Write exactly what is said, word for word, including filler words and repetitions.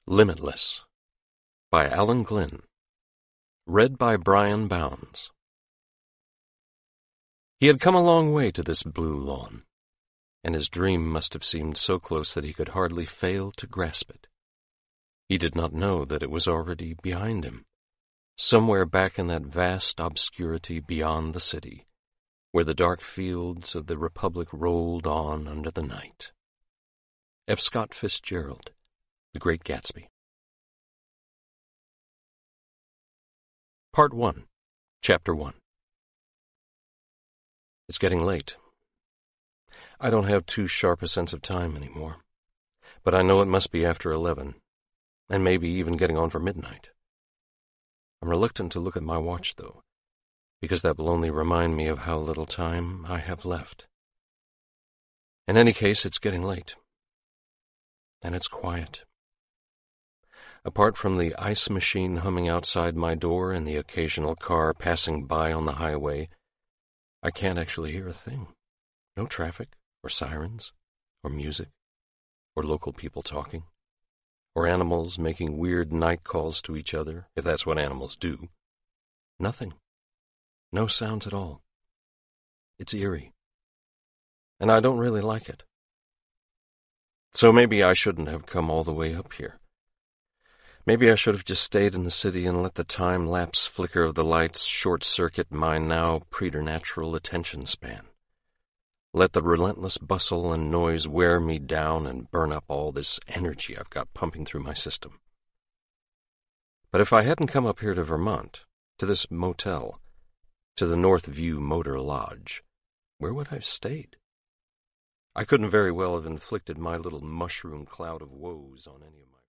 Limitless by Alan Glynn. Read by Brian Bounds. He had come a long way to this blue lawn, and his dream must have seemed so close that he could hardly fail to grasp it. He did not know that it was already behind him, somewhere back in that vast obscurity beyond the city, where the dark fields of the Republic rolled on under the night. F. Scott Fitzgerald, The Great Gatsby. Part one, Chapter one. It's getting late. I don't have too sharp a sense of time anymore, but I know it must be after eleven, and maybe even getting on for midnight. I'm reluctant to look at my watch, though, because that will only remind me of how little time I have left. In any case, it's getting late, and it's quiet. Apart from the ice machine humming outside my door and the occasional car passing by on the highway, I can't actually hear a thing. No traffic, or sirens, or music, or local people talking, or animals making weird night calls to each other, if that's what animals do. Nothing. No sounds at all. It's eerie, and I don't really like it. So maybe I shouldn't have come all the way up here. Maybe I should have just stayed in the city and let the time-lapse flicker of the lights short-circuit my now preternatural attention span. Let the relentless bustle and noise wear me down and burn up all this energy I've got pumping through my system. But if I hadn't come up here to Vermont, to this motel, to the North View Motor Lodge, where would I have stayed? I couldn't very well have inflicted my little mushroom cloud of woes on any of my